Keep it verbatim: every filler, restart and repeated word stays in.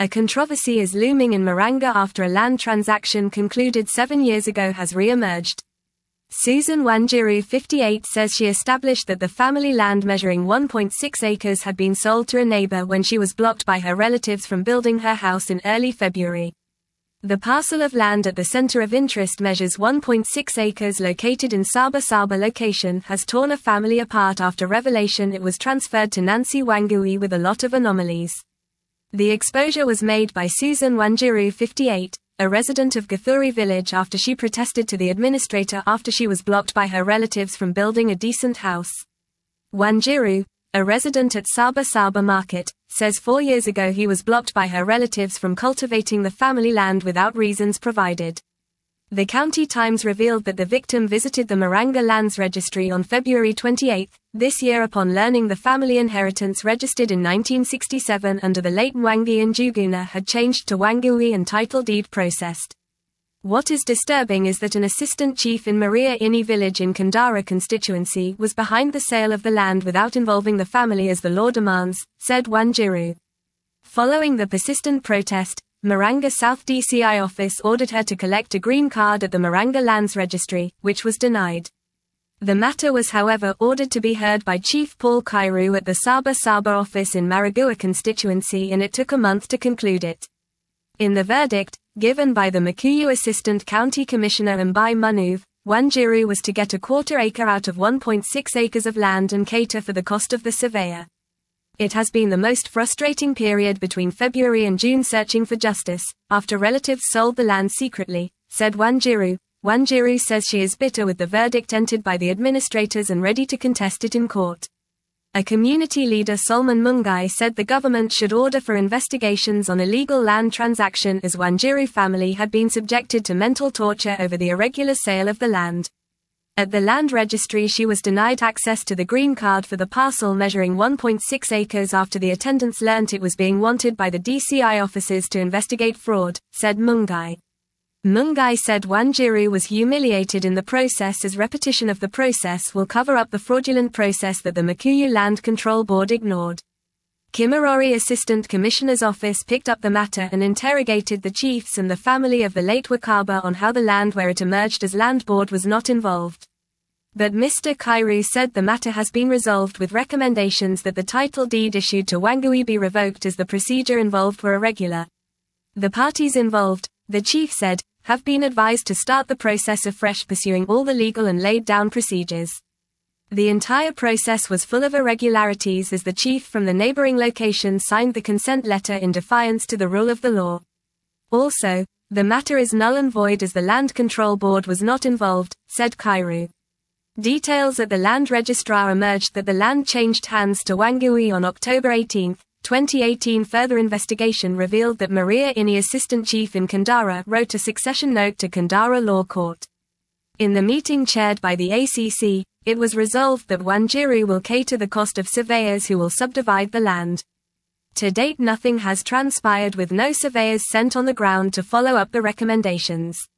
A controversy is looming in Maranga after a land transaction concluded seven years ago has re-emerged. Susan Wanjiru, fifty-eight, says she established that the family land measuring one point six acres had been sold to a neighbor when she was blocked by her relatives from building her house in early February. The parcel of land at the center of interest measures one point six acres located in Sabah Sabah location has torn a family apart after revelation it was transferred to Nancy Wangui with a lot of anomalies. The exposure was made by Susan Wanjiru, fifty-eight, a resident of Gathuri village after she protested to the administrator after she was blocked by her relatives from building a decent house. Wanjiru, a resident at Sabah Sabah Market, says four years ago he was blocked by her relatives from cultivating the family land without reasons provided. The County Times revealed that the victim visited the Maranga Lands Registry on February twenty-eighth, this year upon learning the family inheritance registered in nineteen sixty-seven under the late Mwangi and Juguna had changed to Wangui and title deed processed. What is disturbing is that an assistant chief in Maria Ini village in Kandara constituency was behind the sale of the land without involving the family as the law demands, said Wanjiru. Following the persistent protest, Maranga South D C I office ordered her to collect a green card at the Maranga Lands Registry, which was denied. The matter was however ordered to be heard by Chief Paul Kairu at the Sabah Sabah office in Maragua constituency and it took a month to conclude it. In the verdict, given by the Makuyu Assistant County Commissioner Mbai Manuv, Wanjiru was to get a quarter acre out of one point six acres of land and cater for the cost of the surveyor. It has been the most frustrating period between February and June searching for justice, after relatives sold the land secretly, said Wanjiru. Wanjiru says she is bitter with the verdict entered by the administrators and ready to contest it in court. A community leader, Solomon Mungai, said the government should order for investigations on illegal land transaction as Wanjiru family had been subjected to mental torture over the irregular sale of the land. At the land registry she was denied access to the green card for the parcel measuring one point six acres after the attendants learnt it was being wanted by the D C I officers to investigate fraud, said Mungai. Mungai said Wanjiru was humiliated in the process as repetition of the process will cover up the fraudulent process that the Makuyu Land Control Board ignored. Kimarori Assistant Commissioner's Office picked up the matter and interrogated the chiefs and the family of the late Wakaba on how the land where it emerged as Land Board was not involved. But Mister Kairu said the matter has been resolved with recommendations that the title deed issued to Wangui be revoked as the procedure involved were irregular. The parties involved, the chief said, have been advised to start the process afresh pursuing all the legal and laid down procedures. The entire process was full of irregularities as the chief from the neighboring location signed the consent letter in defiance to the rule of the law. Also, the matter is null and void as the Land Control Board was not involved, said Kairu. Details at the land registrar emerged that the land changed hands to Wangui on October eighteenth, twenty eighteen. Further investigation revealed that Maria Ini, assistant chief in Kandara, wrote a succession note to Kandara Law Court. In the meeting chaired by the A C C, it was resolved that Wanjiru will cater the cost of surveyors who will subdivide the land. To date nothing has transpired with no surveyors sent on the ground to follow up the recommendations.